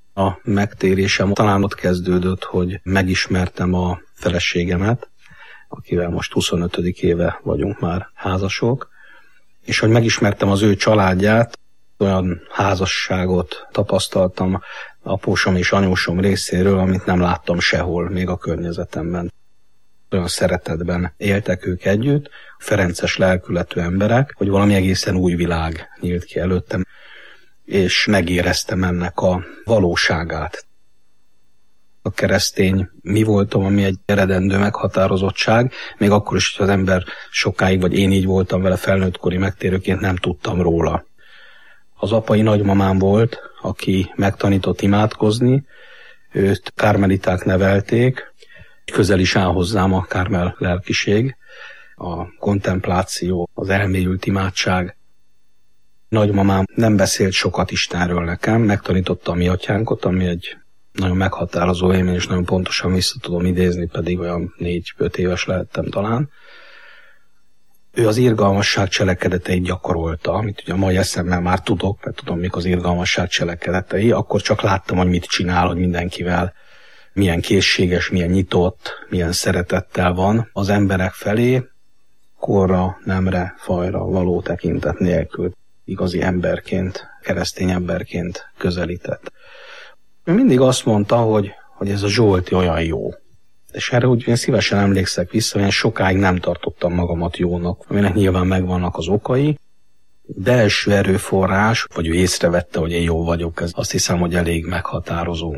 A megtérésem talán ott kezdődött, hogy megismertem a feleségemet, akivel most 25. éve vagyunk már házasok, és hogy megismertem az ő családját, olyan házasságot tapasztaltam apósom és anyósom részéről, amit nem láttam sehol, még a környezetemben. Olyan szeretetben éltek ők együtt, ferences lelkületű emberek, hogy valami egészen új világ nyílt ki előttem, és megéreztem ennek a valóságát. A keresztény mi voltam, ami egy eredendő meghatározottság, még akkor is, hogy az ember sokáig, vagy én így voltam vele felnőttkori megtérőként, nem tudtam róla. Az apai nagymamám volt, aki megtanított imádkozni, őt kármeliták nevelték, közel is áll hozzám a kármel lelkiség, a kontempláció, az elmélyült imádság. Nagymamám nem beszélt sokat Istenről nekem, megtanította a mi atyánkot, ami egy nagyon meghatározó élmény, és nagyon pontosan vissza tudom idézni, pedig olyan 4-5 éves lehettem talán. Ő az irgalmasság cselekedeteit gyakorolta, amit ugye a mai eszemmel már tudok, mert tudom, mik az irgalmasság cselekedetei, akkor csak láttam, hogy mit csinál, hogy mindenkivel milyen készséges, milyen nyitott, milyen szeretettel van az emberek felé, korra, nemre, fajra való tekintet nélkül, igazi emberként, keresztény emberként közelített. Ő mindig azt mondta, hogy ez a Zsolti olyan jó. És erre úgy én szívesen emlékszek vissza, hogy én sokáig nem tartottam magamat jónak, aminek nyilván megvannak az okai, de első erőforrás, vagy ő észrevette, hogy én jó vagyok, ez azt hiszem, hogy elég meghatározó.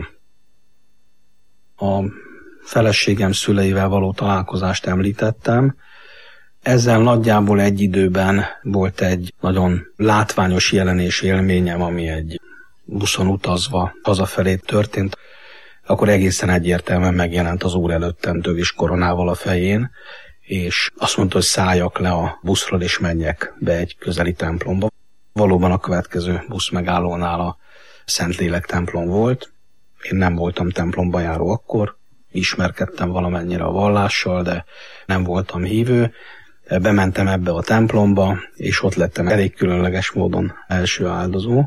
A feleségem szüleivel való találkozást említettem. Ezzel nagyjából egy időben volt egy nagyon látványos jelenés élményem, ami egy buszon utazva hazafelé történt. Akkor egészen egyértelműen megjelent az Úr előttem tövis koronával a fején, és azt mondta, hogy szálljak le a buszról és menjek be egy közeli templomba. Valóban a következő busz megállónál a Szentlélek templom volt. Én nem voltam templomba járó akkor, ismerkedtem valamennyire a vallással, de nem voltam hívő. Bementem ebbe a templomba, és ott lettem elég különleges módon első áldozó,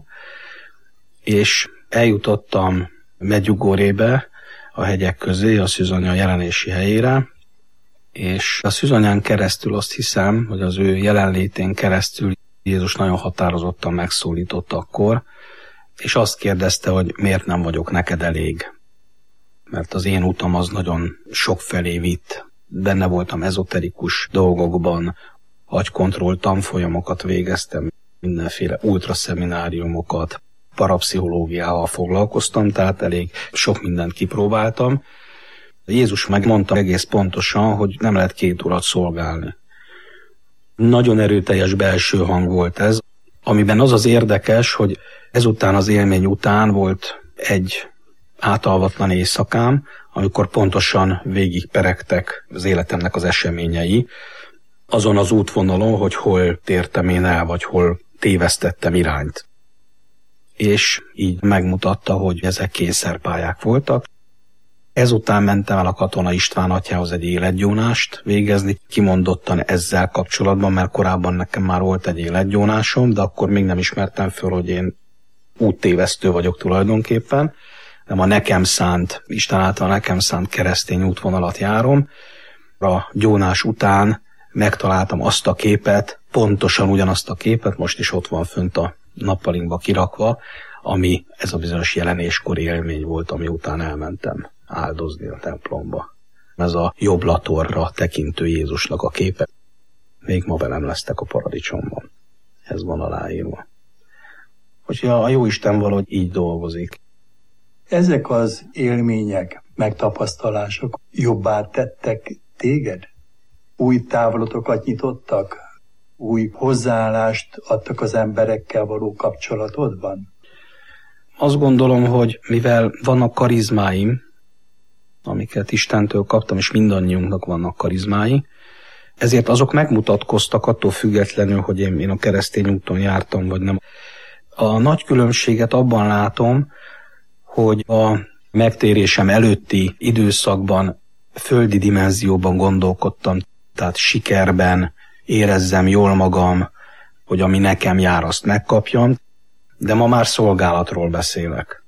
és eljutottam Medjugorjébe, a hegyek közé, a Szűzanya jelenési helyére, és a Szűzanyán keresztül azt hiszem, hogy az ő jelenlétén keresztül Jézus nagyon határozottan megszólított akkor, és azt kérdezte, hogy miért nem vagyok neked elég. Mert az én utam az nagyon sokfelé vitt. Benne voltam ezoterikus dolgokban, agykontroll tanfolyamokat végeztem, mindenféle ultraszemináriumokat, parapszichológiával foglalkoztam, tehát elég sok mindent kipróbáltam. Jézus megmondta egész pontosan, hogy nem lehet két urat szolgálni. Nagyon erőteljes belső hang volt ez, amiben az az érdekes, hogy ezután az élmény után volt egy átalvatlan éjszakám, amikor pontosan végigperegtek az életemnek az eseményei, azon az útvonalon, hogy hol tértem én el, vagy hol tévesztettem irányt. És így megmutatta, hogy ezek kényszerpályák voltak. Ezután mentem el a Katona István atyához egy életgyónást végezni, kimondottan ezzel kapcsolatban, mert korábban nekem már volt egy életgyónásom, de akkor még nem ismertem föl, hogy én úttévesztő vagyok tulajdonképpen, nem a nekem szánt, Isten által nekem szánt keresztény útvonalat járom. A gyónás után megtaláltam azt a képet, pontosan ugyanazt a képet, most is ott van fönt a nappalinkba kirakva, ami ez a bizonyos jelenéskori élmény volt, ami után elmentem áldozni a templomba. Ez a jobb latorra tekintő Jézusnak a képe. Még ma velem lesztek a paradicsomban. Ez van aláírva. Úgyhogy a Jóisten valahogy így dolgozik. Ezek az élmények, megtapasztalások jobbá tettek téged? Új távlatokat nyitottak? Új hozzáállást adtak az emberekkel való kapcsolatodban? Azt gondolom, hogy mivel vannak karizmáim, amiket Istentől kaptam, és mindannyiunknak vannak karizmái, ezért azok megmutatkoztak attól függetlenül, hogy én a keresztény úton jártam, vagy nem. A nagy különbséget abban látom, hogy a megtérésem előtti időszakban földi dimenzióban gondolkodtam, tehát sikerben érezzem jól magam, hogy ami nekem jár, azt megkapjam, de ma már szolgálatról beszélek.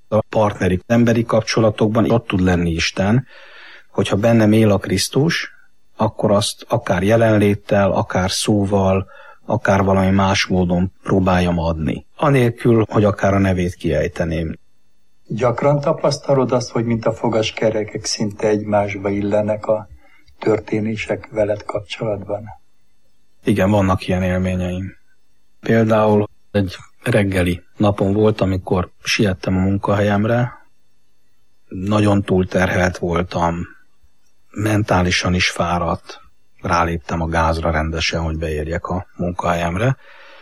A partneri emberi kapcsolatokban ott tud lenni Isten, hogyha bennem él a Krisztus, akkor azt akár jelenléttel, akár szóval, akár valami más módon próbáljam adni. Anélkül, hogy akár a nevét kiejteném. Gyakran tapasztalod azt, hogy mint a fogaskerekek szinte egymásba illenek a történések veled kapcsolatban? Igen, vannak ilyen élményeim. Például egy reggeli napon volt, amikor siettem a munkahelyemre. Nagyon túlterhelt voltam, mentálisan is fáradt. Ráléptem a gázra rendesen, hogy beérjek a munkahelyemre.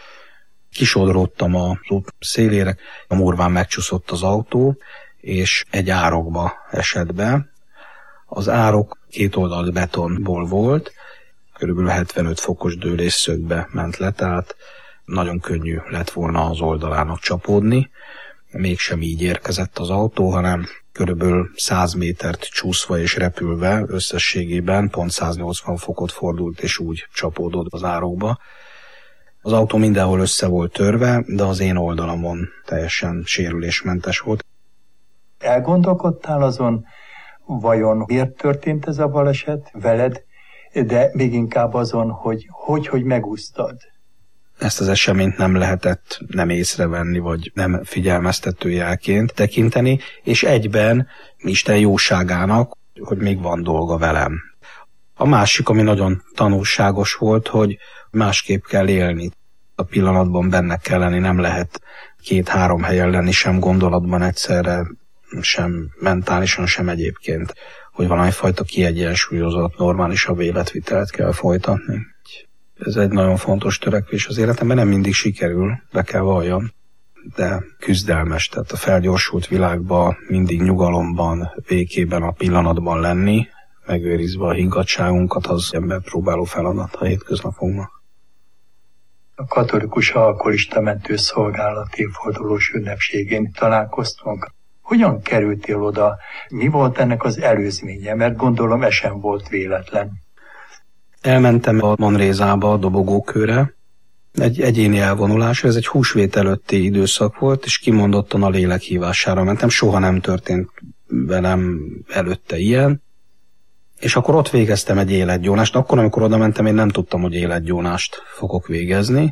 Kisodródtam az út szélére, a murván megcsúszott az autó, és egy árokba esett be. Az árok két oldal betonból volt, körülbelül 75 fokos dőlésszögbe ment le, tehát nagyon könnyű lett volna az oldalának csapódni. Mégsem így érkezett az autó, hanem körülbelül 100 métert csúszva és repülve összességében pont 180 fokot fordult, és úgy csapódott az árokba. Az autó mindenhol össze volt törve, de az én oldalamon teljesen sérülésmentes volt. Elgondolkodtál azon, vajon miért történt ez a baleset veled, de még inkább azon, hogy megúsztad? Ezt az eseményt nem lehetett nem észrevenni, vagy nem figyelmeztető jelként tekinteni, és egyben Isten jóságának, hogy még van dolga velem. A másik, ami nagyon tanulságos volt, hogy másképp kell élni. A pillanatban benne kell lenni, nem lehet 2-3 helyen lenni, sem gondolatban egyszerre, sem mentálisan, sem egyébként, hogy valami fajta kiegyensúlyozott, normálisabb életvitelt kell folytatni. Ez egy nagyon fontos törekvés az életemben, nem mindig sikerül, be kell valljam, de küzdelmes, tehát a felgyorsult világban mindig nyugalomban, békében, a pillanatban lenni, megőrizve a higgadtságunkat, az ember próbáló feladat a hétköznapokban. A katolikus alkoholista mentőszolgálat évfordulós ünnepségén találkoztunk. Hogyan kerültél oda? Mi volt ennek az előzménye? Mert gondolom, ez sem volt véletlen. Elmentem a Manrézába, a dobogókőre. Egy egyéni elvonulás, ez egy húsvét előtti időszak volt, és kimondottan a lélek hívására mentem. Soha nem történt velem előtte ilyen. És akkor ott végeztem egy életgyónást. Akkor, amikor oda mentem, én nem tudtam, hogy életgyónást fogok végezni.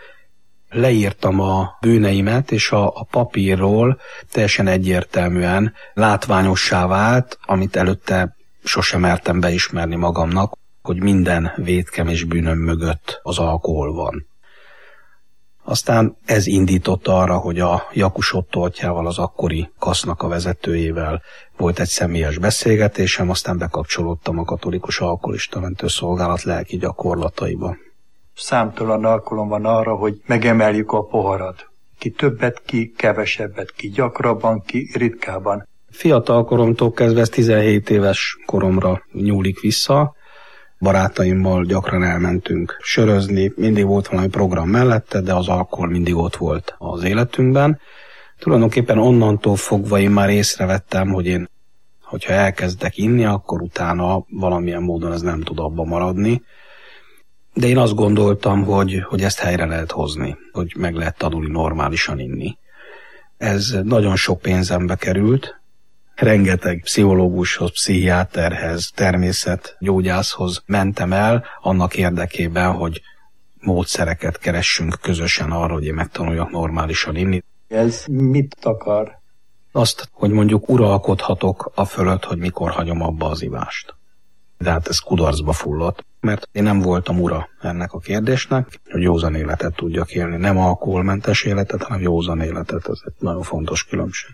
Leírtam a bűneimet, és a papírról teljesen egyértelműen látványossá vált, amit előtte sosem mertem beismerni magamnak, hogy minden vétkem és bűnöm mögött az alkohol van. Aztán ez indította arra, hogy a Jakus Otto atyával, az akkori kasznak a vezetőjével volt egy személyes beszélgetésem, aztán bekapcsolódtam a katolikus alkoholista mentőszolgálat lelki gyakorlataiba. Számtalan alkalom van arra, hogy megemeljük a poharat. Ki többet, ki kevesebbet, ki gyakrabban, ki ritkábban. Fiatal koromtól kezdve, ez 17 éves koromra nyúlik vissza. Barátaimmal gyakran elmentünk sörözni, mindig volt valami program mellette, de az alkohol mindig ott volt az életünkben. Tulajdonképpen onnantól fogva én már észrevettem, hogy hogyha elkezdek inni, akkor utána valamilyen módon ez nem tud abba maradni. De én azt gondoltam, hogy ezt helyre lehet hozni, hogy meg lehet tanulni normálisan inni. Ez nagyon sok pénzembe került. Rengeteg pszichológushoz, pszichiáterhez, természetgyógyászhoz mentem el annak érdekében, hogy módszereket keressünk közösen arra, hogy én megtanuljak normálisan inni. Ez mit akar? Azt, hogy mondjuk uralkodhatok a fölött, hogy mikor hagyom abba az ivást. De hát ez kudarcba fullott, mert én nem voltam ura ennek a kérdésnek, hogy józan életet tudjak élni. Nem alkoholmentes életet, hanem józan életet. Ez egy nagyon fontos különbség.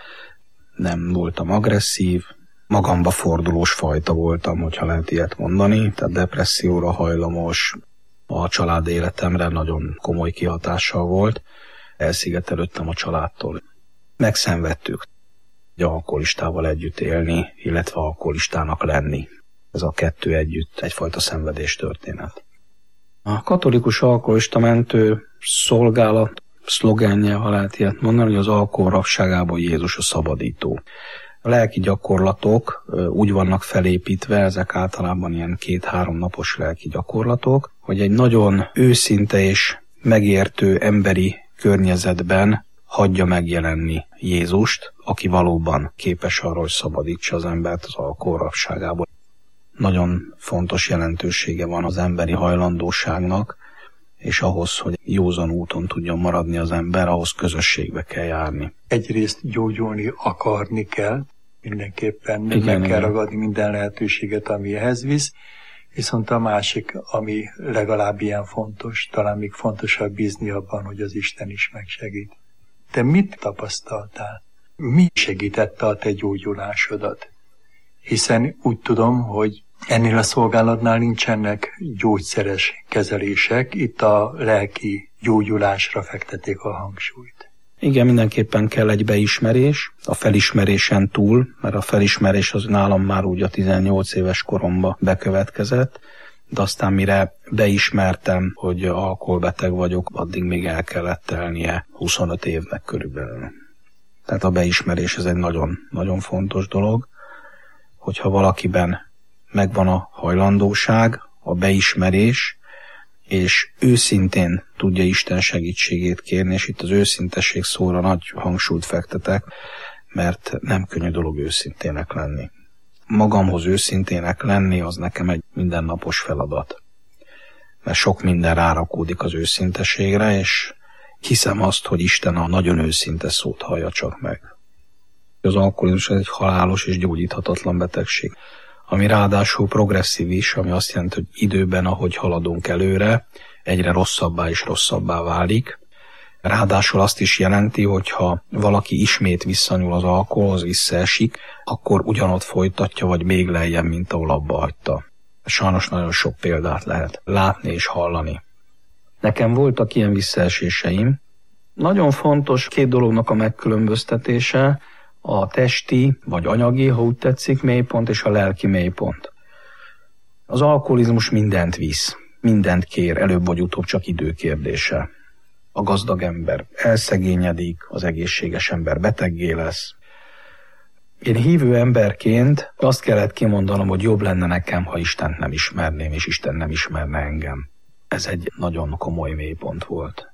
Nem voltam agresszív, magamba fordulós fajta voltam, hogyha lehet ilyet mondani, tehát depresszióra hajlamos, a család életemre nagyon komoly kihatással volt, elszigetelődtem a családtól. Megszenvedtük, hogy alkoholistával együtt élni, illetve alkoholistának lenni. Ez a kettő együtt egyfajta szenvedéstörténet. A katolikus alkoholista mentő szolgálat szlogenje, ha lehet ilyet mondani, hogy az alkohol rabságából Jézus a szabadító. A lelki gyakorlatok úgy vannak felépítve, ezek általában ilyen 2-3 napos lelki gyakorlatok, hogy egy nagyon őszinte és megértő emberi környezetben hagyja megjelenni Jézust, aki valóban képes arra, hogy szabadítsa az embert az alkohol rabságából. Nagyon fontos jelentősége van az emberi hajlandóságnak, és ahhoz, hogy józan úton tudjon maradni az ember, ahhoz közösségbe kell járni. Egyrészt gyógyulni akarni kell, mindenképpen meg kell ragadni minden lehetőséget, ami ehhez visz, viszont a másik, ami legalább ilyen fontos, talán még fontosabb, bízni abban, hogy az Isten is megsegít. Te mit tapasztaltál? Mi segítette a te gyógyulásodat? Hiszen úgy tudom, hogy ennél a szolgálatnál nincsenek gyógyszeres kezelések, itt a lelki gyógyulásra fektetik a hangsúlyt. Igen, mindenképpen kell egy beismerés, a felismerésen túl, mert a felismerés az nálam már úgy a 18 éves koromban bekövetkezett, de aztán mire beismertem, hogy alkoholbeteg vagyok, addig még el kellett telnie 25 évnek körülbelül. Tehát a beismerés ez egy nagyon, nagyon fontos dolog, hogyha valakiben megvan a hajlandóság, a beismerés, és őszintén tudja Isten segítségét kérni, és itt az őszintesség szóra nagy hangsúlyt fektetek, mert nem könnyű dolog őszintének lenni. Magamhoz őszintének lenni, az nekem egy mindennapos feladat. Mert sok minden rárakódik az őszintességre, és hiszem azt, hogy Isten a nagyon őszinte szót hallja csak meg. Az alkoholizmus egy halálos és gyógyíthatatlan betegség, ami ráadásul progresszív is, ami azt jelenti, hogy időben, ahogy haladunk előre, egyre rosszabbá és rosszabbá válik. Ráadásul azt is jelenti, hogy ha valaki ismét visszanyúl az alkoholhoz, visszaesik, akkor ugyanott folytatja, vagy még lejjebb, mint ahol abba hagyta. Sajnos nagyon sok példát lehet látni és hallani. Nekem voltak ilyen visszaeséseim. Nagyon fontos két dolognak a megkülönböztetése, a testi vagy anyagi, ha úgy tetszik, mélypont és a lelki mélypont. Az alkoholizmus mindent visz, mindent kér, előbb vagy utóbb csak időkérdése. A gazdag ember elszegényedik, az egészséges ember beteggé lesz. Én hívő emberként azt kellett kimondanom, hogy jobb lenne nekem, ha Istent nem ismerném, és Isten nem ismerne engem. Ez egy nagyon komoly mélypont volt.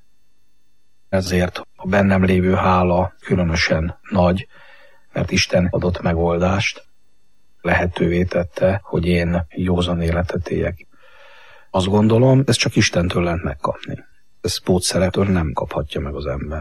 Ezért a bennem lévő hála különösen nagy, mert Isten adott megoldást, lehetővé tette, hogy én józan életet éljek. Azt gondolom, ezt csak Istentől lehet megkapni. Ezt pótszerektől nem kaphatja meg az ember.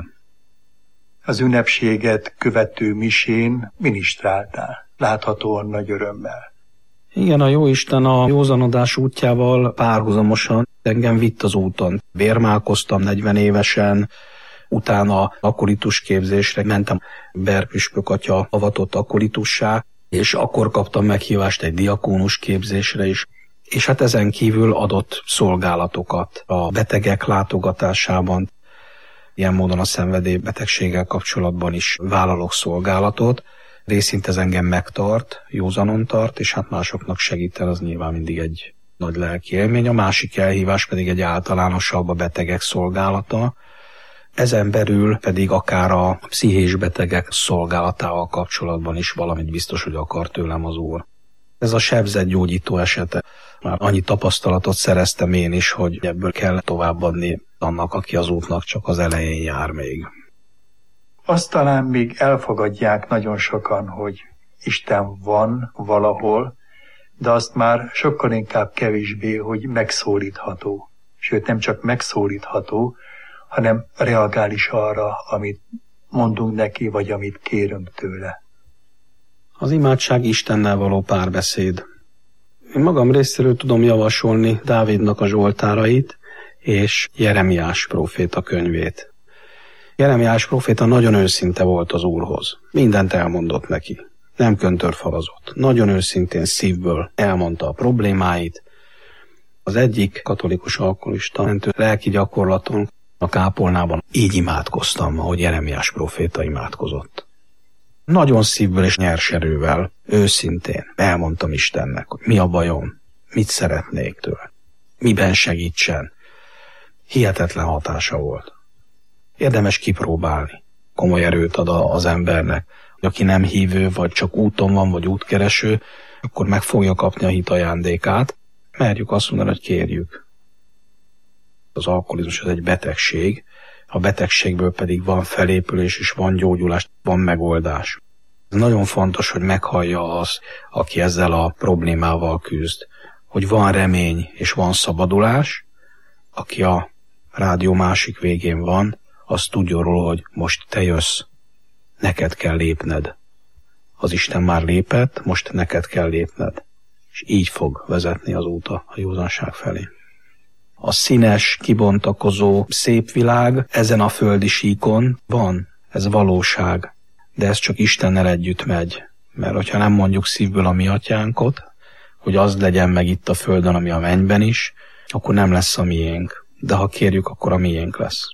Az ünnepséget követő misén ministráltál, láthatóan nagy örömmel. Igen, a Jóisten a józanodás útjával párhuzamosan engem vitt az úton. Vérmálkoztam 40 évesen, utána akolitus képzésre mentem, Berg püspök atya avatott akolitussá, és akkor kaptam meghívást egy diakónus képzésre is. És hát ezen kívül adott szolgálatokat a betegek látogatásában. Ilyen módon a szenvedélybetegséggel kapcsolatban is vállalok szolgálatot. Részint ez engem megtart, józanon tart, és hát másoknak segít el, az nyilván mindig egy nagy lelki élmény. A másik elhívás pedig egy általánosabb, a betegek szolgálata. Ezen belül pedig akár a pszichés betegek szolgálatával kapcsolatban is valamit biztos, hogy akar tőlem az Úr. Ez a sebzett gyógyító esete. Már annyi tapasztalatot szereztem én is, hogy ebből kell továbbadni annak, aki az útnak csak az elején jár még. Azt talán még elfogadják nagyon sokan, hogy Isten van valahol, de azt már sokkal inkább kevésbé, hogy megszólítható. Sőt, nem csak megszólítható, hanem reagál is arra, amit mondunk neki, vagy amit kérünk tőle. Az imádság Istennel való párbeszéd. Én magam részéről tudom javasolni Dávidnak a zsoltárait és Jeremiás próféta könyvét. Jeremiás próféta nagyon őszinte volt az Úrhoz. Mindent elmondott neki. Nem köntörfalazott. Nagyon őszintén szívből elmondta a problémáit. Az egyik katolikus alkoholista mentő lelki gyakorlaton a kápolnában így imádkoztam, ahogy Jeremiás próféta imádkozott. Nagyon szívből és nyers erővel, őszintén elmondtam Istennek, hogy mi a bajom, mit szeretnék tőle, miben segítsen. Hihetetlen hatása volt. Érdemes kipróbálni. Komoly erőt ad az embernek, hogy aki nem hívő, vagy csak úton van, vagy útkereső, akkor meg fogja kapni a hit ajándékát. Merjük azt mondani, hogy kérjük. Az alkoholizmus az egy betegség, a betegségből pedig van felépülés és van gyógyulás, van megoldás. Ez nagyon fontos, hogy meghallja az, aki ezzel a problémával küzd, hogy van remény és van szabadulás, aki a rádió másik végén van, az tudja róla, hogy most te jössz, neked kell lépned. Az Isten már lépett, most neked kell lépned. És így fog vezetni az út a józanság felé. A színes, kibontakozó, szép világ ezen a földi síkon van, ez valóság, de ez csak Istennel együtt megy. Mert hogyha nem mondjuk szívből a mi atyánkot, hogy az legyen meg itt a földön, ami a mennyben is, akkor nem lesz a miénk. De ha kérjük, akkor a miénk lesz.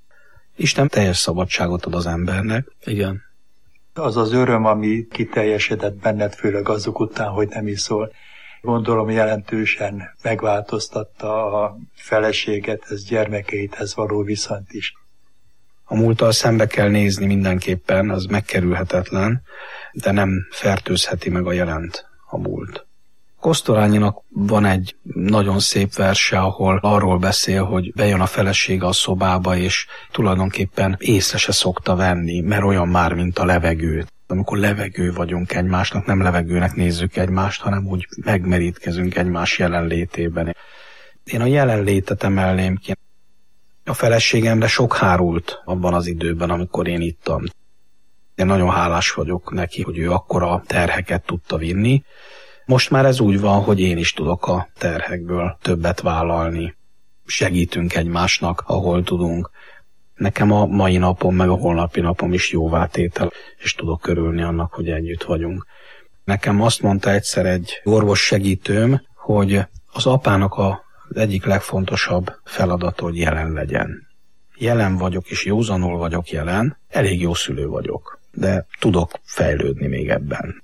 Isten teljes szabadságot ad az embernek. Igen. Az az öröm, ami kiteljesedett benned, főleg azok után, hogy nem iszol, gondolom jelentősen megváltoztatta a feleségethez, gyermekeidhez való viszonyt is. A múlttal szembe kell nézni mindenképpen, az megkerülhetetlen, de nem fertőzheti meg a jelent a múlt. Kosztolányinak van egy nagyon szép verse, ahol arról beszél, hogy bejön a felesége a szobába, és tulajdonképpen észre se szokta venni, mert olyan már, mint a levegő. Amikor levegő vagyunk egymásnak, nem levegőnek nézzük egymást, hanem úgy megmerítkezünk egymás jelenlétében. Én a jelenlétet emelném ki. A feleségemre sok hárult abban az időben, amikor én ittam. Én nagyon hálás vagyok neki, hogy ő akkora terheket tudta vinni. Most már ez úgy van, hogy én is tudok a terhekből többet vállalni. Segítünk egymásnak, ahol tudunk. Nekem a mai napom, meg a holnapi napom is jóvátétel, és tudok örülni annak, hogy együtt vagyunk. Nekem azt mondta egyszer egy orvos segítőm, hogy az apának az egyik legfontosabb feladata, hogy jelen legyen. Jelen vagyok, és józanul vagyok jelen, elég jó szülő vagyok, de tudok fejlődni még ebben.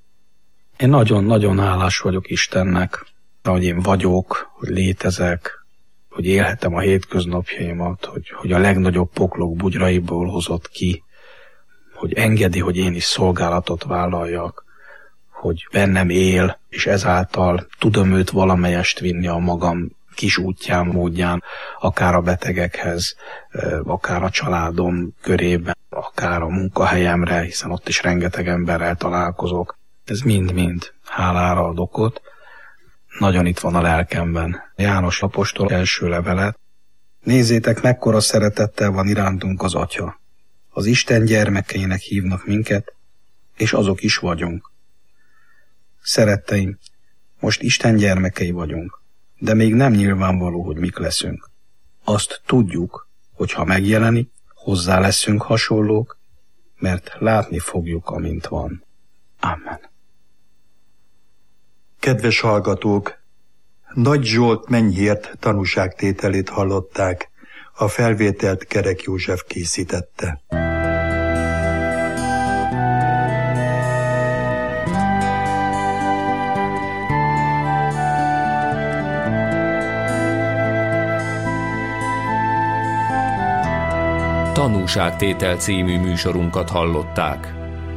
Én nagyon-nagyon hálás vagyok Istennek, hogy én vagyok, hogy létezek, hogy élhetem a hétköznapjaimat, hogy a legnagyobb poklok bugyraiból hozott ki, hogy engedi, hogy én is szolgálatot vállaljak, hogy bennem él, és ezáltal tudom őt valamelyest vinni a magam kis útján, módján, akár a betegekhez, akár a családom körében, akár a munkahelyemre, hiszen ott is rengeteg emberrel találkozok. Ez mind-mind hálára ad okot. Nagyon itt van a lelkemben. János apostol első levele. Nézzétek, mekkora szeretettel van irántunk az Atya. Az Isten gyermekeinek hívnak minket, és azok is vagyunk. Szeretteim, most Isten gyermekei vagyunk, de még nem nyilvánvaló, hogy mik leszünk. Azt tudjuk, hogy ha megjelenik, hozzá leszünk hasonlók, mert látni fogjuk, amint van. Amen. Kedves hallgatók! Nagy Zsolt mennyhért tanúságtételét hallották, a felvételt Kerek József készítette. Tanúságtétel című műsorunkat hallották.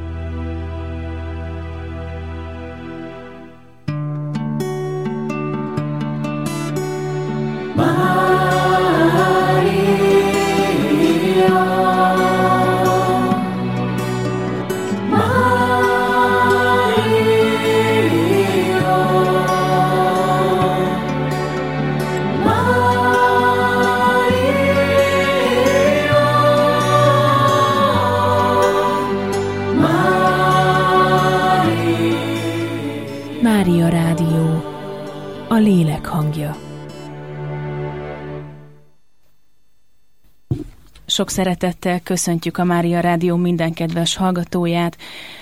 Mária Rádió, a lélek hangja. Sok szeretettel köszöntjük a Mária Rádió minden kedves hallgatóját.